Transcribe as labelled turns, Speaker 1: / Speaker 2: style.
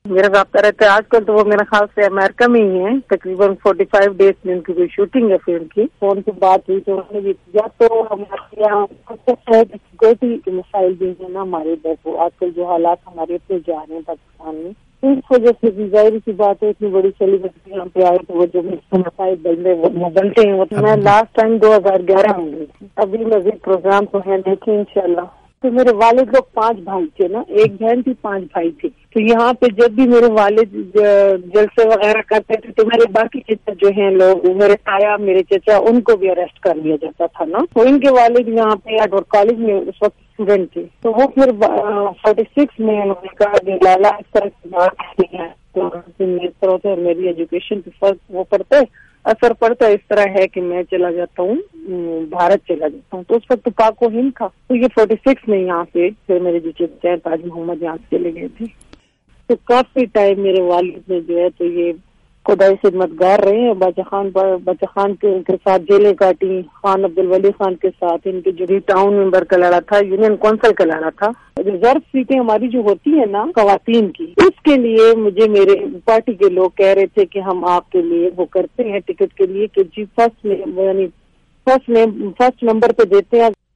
Speaker 1: میرا رابطہ رہتا ہے. آج کل تو وہ میرا خیال سے امریکہ میں ہی ہے. تقریباً 45 ڈیز میں ان کی کوئی شوٹنگ ہے فلم کی. فون کی بات ہوئی تو انہوں نے بھی کیا. تو ہمارے یہاں سیکورٹی کے مسائل بھی ہیں نا ہمارے ادھر. کو آج کل جو حالات ہمارے اتنے جا رہے ہیں پاکستان میں, اس وجہ سے بھی ظاہر سی بات ہے اتنی بڑی سیلیبریٹی یہاں پہ آئے تو وہ جو مسائل بنتے ہیں. میں لاسٹ ٹائم 2011 میں گئی تھی. ابھی مزید پروگرام تو ہیں دیکھیں انشاءاللہ. تو میرے والد لوگ 5 بھائی تھے نا, 1 بہن تھی, 5 بھائی تھے. تو یہاں پہ جب بھی میرے والد جلسے وغیرہ کرتے تھے تو میرے باقی چچا جو ہیں لوگ, میرے تایا, میرے چچا, ان کو بھی اریسٹ کر لیا جاتا تھا نا. تو ان کے والد یہاں پہ ایڈورڈ کالج میں اس وقت اسٹوڈنٹ تھے. تو وہ پھر 46 میں انہوں نے کہا کہ لالا اس طرح کی بات نہیں ہے. تو میری طرف سے میری ایجوکیشن پہ فرق وہ پڑتا ہے, اثر پڑتا ہے. اس طرح ہے کہ میں چلا جاتا ہوں, بھارت چلا جاتا ہوں. تو اس وقت پاک و ہند تھا. تو یہ 46 میں یہاں سے پھر میرے جو چچا تاج محمد یہاں سے چلے گئے تھے. تو کافی ٹائم میرے والد نے جو ہے تو یہ خدائی خدمتگار رہے ہیں. بادشاہ خان کے ساتھ جیلیں کاٹی, خان عبدالولی خان کے ساتھ. ان کے جو بھی ٹاؤن ممبر کا لڑا تھا, یونین کونسل کا لڑا تھا. ریزرو سیٹیں ہماری جو ہوتی ہیں نا خواتین کی, اس کے لیے مجھے میرے پارٹی کے لوگ کہہ رہے تھے کہ ہم آپ کے لیے وہ کرتے ہیں ٹکٹ کے لیے کہ جی فرسٹ نمبر پہ دیتے ہیں.